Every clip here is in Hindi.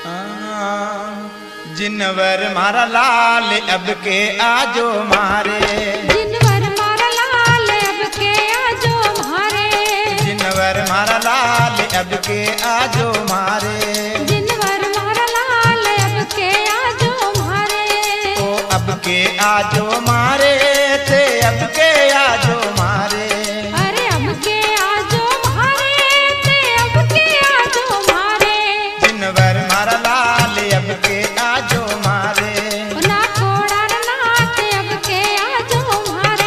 जिनवर मारा लाल अब के आजो मारे, जिनवर मारा लाल अब के आजो मारे, जिनवर मारा लाल अब के आजो मारे, जिनवर मारा लाल अब के आजो मारे, ओ अब के आजो मारे थे अब के आजो मारे, अरे अब के आजो मारे ते अब के आजो मारे, जिनवर मारा लाल अब के आजो मारे, ना कोड़ा नाथ अब के आजो मारे।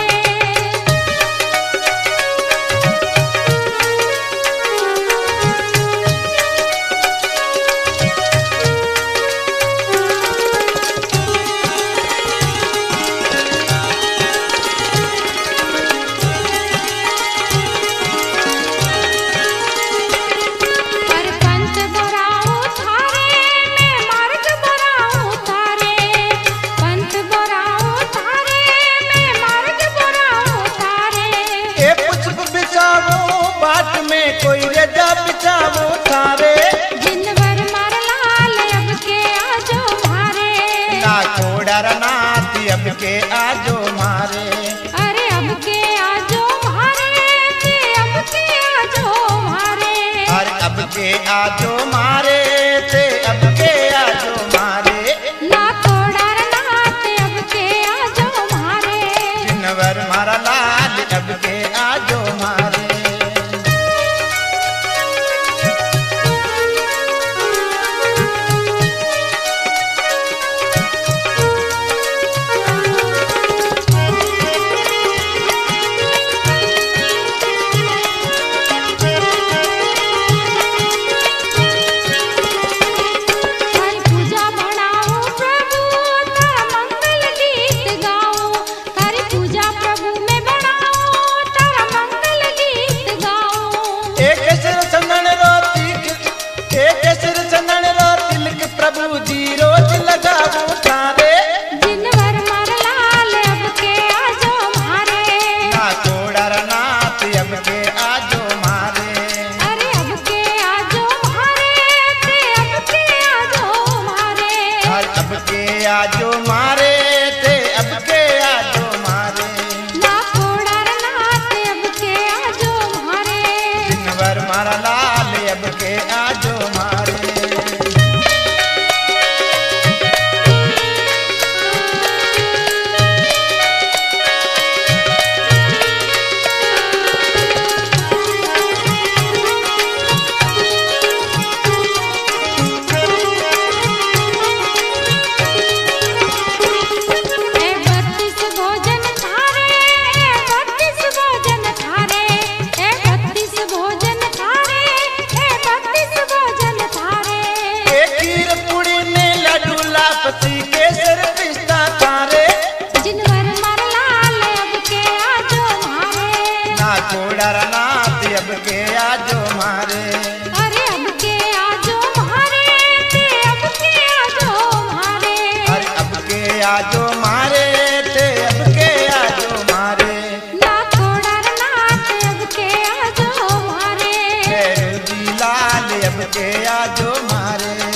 पर पंथ बोराऊ थारे मैं मार्ग बोराऊ थारे, पंथ बोराऊ थारे मैं मार्ग बोराऊ थारे, ए पुष्प बिछावो बाट में कोई रेजा बिछावो थारे, जिनवर मार लाल अब के आजो मारे, ना कोडर नाथ अब के आजो मारे, अरे अब के आजो मारे ते अब के आजो मारे, और अब के आजो मारे थे अब के आजो मारे, ना कोड़ा नाथ अब के आजो मारे। जिनवर मारा लाल अब के आजो मारे, थारी पूजा बनाऊं प्रभु तारा मंगल गीत गाऊं, थारी पूजा प्रभु में बनाऊं तारा मंगल गीत गाऊं, एक सिर चंदन रो तिलक, एक सिर चंदन रो तिलक प्रभु जी रोज लगावो थारे, जिनवर मार लाल अब के आजो मारे, ना कोडर नाथ अब के आजो मारे, अरे अब के आजो मारे ते अब के आजो मारे, और अब के आजो मारे थे अब के आजो मारे, ना कोड़ा नाथ अब के आजो मारे। जिनवर मारा लाल अब के आजो मारे, ए बत्तीस भोजन थारे, ए बत्तीस भोजन थारे, ए बत्तीस भोजन थारे, ए बत्तीस भोजन थारे, एक खीर पूड़ी ने लड्डू लापसी केसर पिस्ता थारे, जिनवर मार लाल अब के आजो मारे, ना कोडर नाथ अब के आजो मारे, अरे अब के आजो मारे ते अब के आजो मारे, और अब के आजो मारे थे अब के आजो मारे, ना कोड़ा नाथ अब के आजो मारे, भैरू जी लाल अब के आजो मारे।